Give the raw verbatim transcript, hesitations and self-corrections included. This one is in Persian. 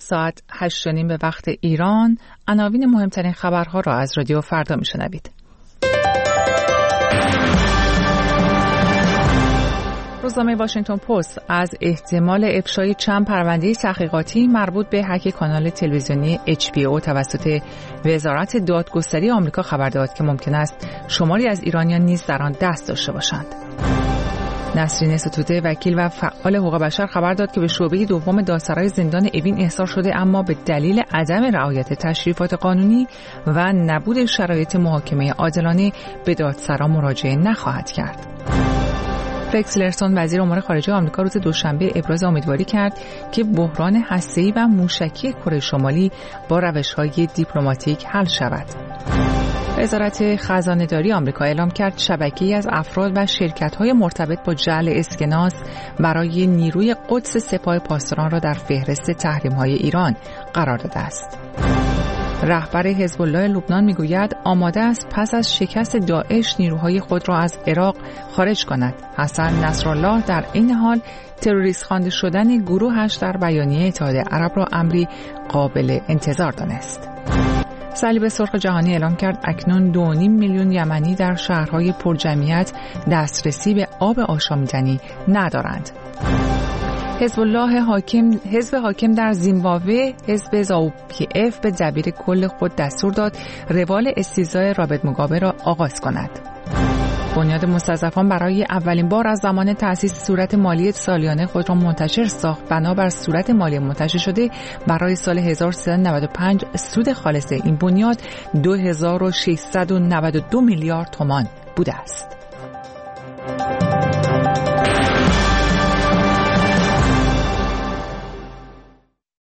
ساعت هشت و نیم به وقت ایران. عناوین مهمترین خبرها را از رادیو فردا میشنوید. روزنامه واشنگتن پست از احتمال افشای چند پرونده تحقیقاتی مربوط به هک کانال تلویزیونی اچ بی او توسط وزارت دادگستری آمریکا خبر داد که ممکن است شماری از ایرانیان نیز در آن دست داشته باشند. نسرین ستوده وکیل و فعال حقوق بشر خبر داد که به شعبه دوم دادسرای زندان اوین احضار شده، اما به دلیل عدم رعایت تشریفات قانونی و نبود شرایط محاکمه عادلانه به دادسرا مراجعه نخواهد کرد. رکس تیلرسون وزیر امور خارجه آمریکا روز دوشنبه ابراز امیدواری کرد که بحران هسته‌ای و موشکی کره شمالی با روش‌های دیپلماتیک حل شود. وزارت خزانه‌داری آمریکا اعلام کرد شبکه‌ای از افراد و شرکت‌های مرتبط با جعل اسکناس برای نیروی قدس سپاه پاسداران را در فهرست تحریم‌های ایران قرار داده است. رهبر حزب الله لبنان میگوید آماده است پس از شکست داعش نیروهای خود را از عراق خارج کند. حسن نصرالله در این حال تروریست خوانده شدن گروهش در بیانیه اتحادیه عرب را امری قابل انتظار دانست. صلیب سرخ جهانی اعلام کرد اکنون دو و نیم میلیون یمنی در شهرهای پرجمعیت دسترسی به آب آشامیدنی ندارند. حزب الله حاکم حزب حاکم در زیمبابوه حزب زاو پی اف به دبیر کل خود دستور داد روال استیزای رابرت موگابه را آغاز کند. بنیاد مستضعفان برای اولین بار از زمان تأسیس صورت مالی سالیانه خود را منتشر ساخت. بنابر صورت مالی منتشر شده برای سال هزار و سیصد و نود و پنج سود خالص این بنیاد دو هزار و ششصد و نود و دو میلیارد تومان بوده است.